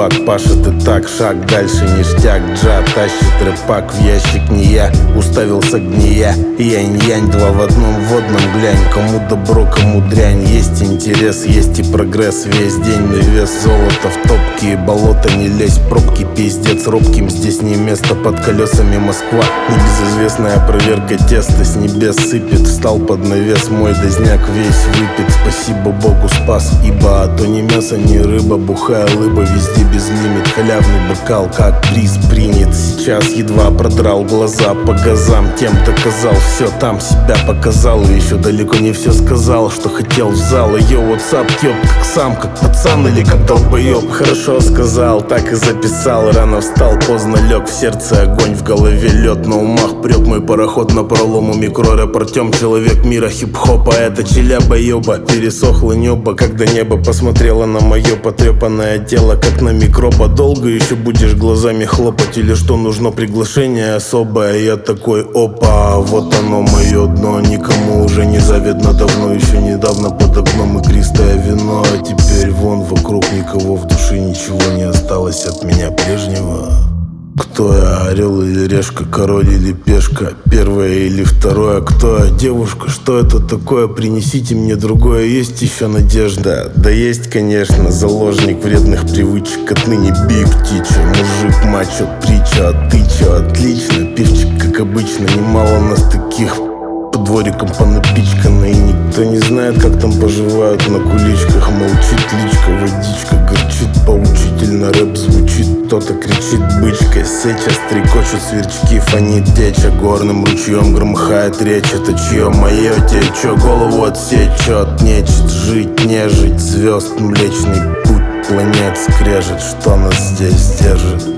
чувак пашет и так, шаг дальше ништяк. Джа тащит рэпак в ящик, не я уставился гния. Янь-янь, два в одном водном, глянь. Кому добро, кому дрянь. Есть интерес, есть и прогресс. Весь день на вес золота в топкие болота. Не лезь, пробки, пиздец робким. Здесь не место, под колесами Москва. Небезызвестная проверка теста с небес сыпет. Встал под навес, мой дозняк весь выпит. Спасибо Богу спас, ибо а то ни мясо, ни рыба. Бухая лыба, везде безлимит. Халявный бокал, как приз принят. Сейчас едва продрал глаза по газам. Тем доказал, все там себя показал. И еще далеко не все сказал, что хотел в зал. Йоу, what's up, ёб, как сам, как пацан или как долбоёб. Хорошо сказал, так и записал. Рано встал, поздно лег, в сердце огонь, в голове лед. На умах прет мой пароход на пролому. Микрорэп Артем, человек мира хип-хопа. Это челяба-ёба, пересохло небо, когда небо посмотрело на мое потрепанное тело, как на микроба. Долго еще будешь глазами хлопать, или что нужно приглашение особое? Я такой, опа, вот оно мое дно. Никому уже не завидно давно, еще недавно под окном игристое вино. А теперь вон вокруг никого, в душе ничего не осталось от меня прежнего. Кто я, орел или решка, король или пешка, первое или второе? Кто я, девушка, что это такое? Принесите мне другое, есть еще надежда? Да есть, конечно, заложник вредных привычек, отныне биг тича. Мужик, мачо, притча, а ты че? Отлично, пивчик, как обычно, немало нас таких. По дворикам понапичканы, и никто не знает, как там поживают на куличках. Молчит личка, водичка горчит, поучительно рэп звучит. Кто-то кричит бычка, сеча, стрекочут сверчки, фонит теча. Горным ручьем громыхает речь, это чье? Мое, тебе чё? Голову отсечет, нечет жить, не жить. Звезд млечный путь, планет скрежет, что нас здесь держит.